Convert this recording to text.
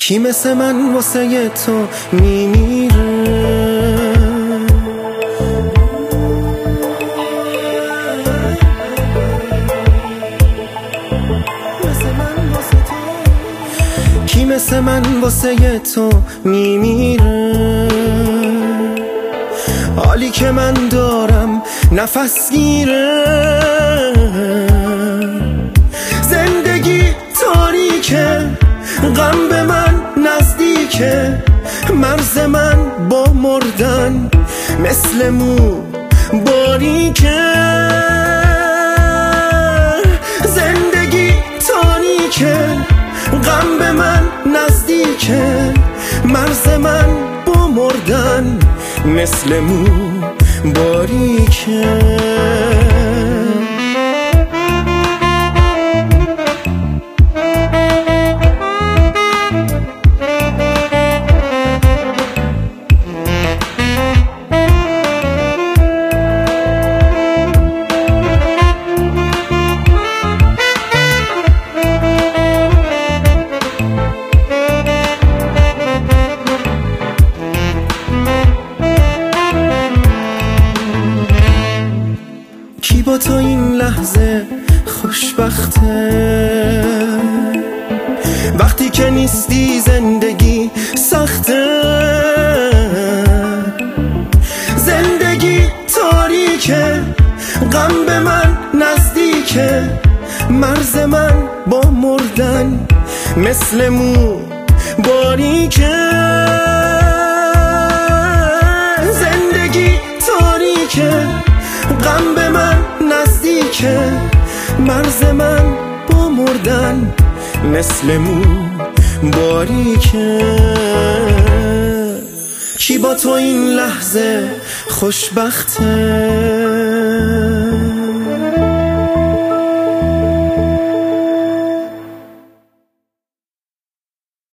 کی مثل من واسه تو میمیره؟ کی مثل من واسه تو میمیره؟ حالی که من دارم نفس گیره، زندگی تاریکه، غم به من نزدیکه، مرز من با مردن مثل مو باریکه. زندگی تاریکه، غم به من نزدیکه، مرز من با مردن مثل مو باریکه. کی با تو این لحظه خوشبخته؟ وقتی که نیستی زندگی سخته، زندگی تاریکه، غم به من نزدیکه، مرز من با مردن مثل مو باریکه. زندگی تاریکه، غم به من نزدیکه، مرز من با مردن مثل مو باریکه. کی با تو این لحظه خوشبخته؟